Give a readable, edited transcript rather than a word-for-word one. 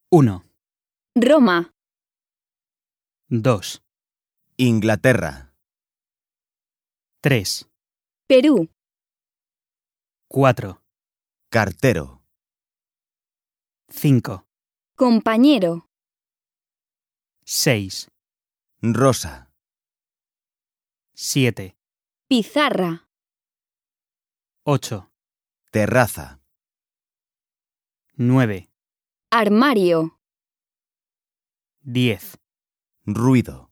1, Roma, 2, Inglaterra, 3, Perú, 4, cartero, 5, compañero, 6, rosa, 7, pizarra, 8, terraza, 9, armario, 10. ruido.